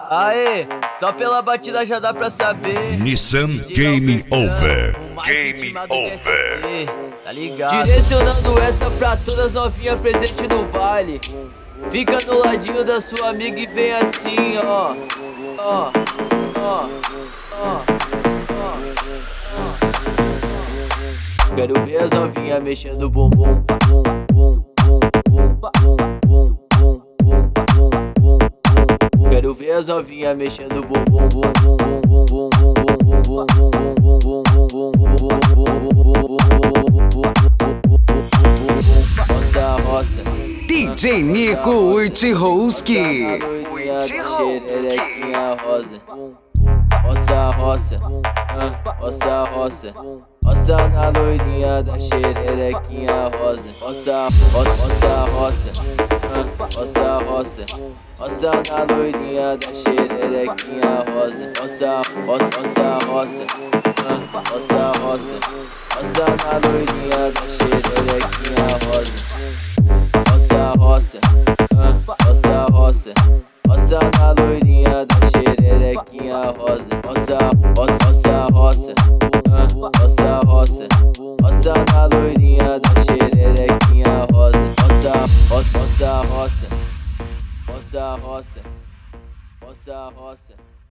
Aê, só pela batida já dá pra saber. Nissan Game Over. Game Over. Tá ligado? Direcionando essa pra todas novinhas presentes no baile. Fica no ladinho da sua amiga e vem assim, ó. Ó, ó, ó. Quero ver as novinhas mexendo o bumbum. Quero ver as novinhas mexendo o bumbum. Roça, roça. DJ Nico Urtihoski. Xererequinha rosa. Roça, roça. Roça, roça. Roça na loirinha da xererequinha rosa. Roça, roça, roça. Roça, roça. Roça na loirinha da xererequinha rosa. Roça, roça, roça. Roça, roça. Roça na loirinha da xererequinha rosa. Roça, roça. Roça, roça. Roça na loirinha da xererequinha rosa. Roça, roça, roça. Roça, roça. Roça na loirinha da xererequinha rosa. Roça, roça, roça. Roça, roça. Roça, roça.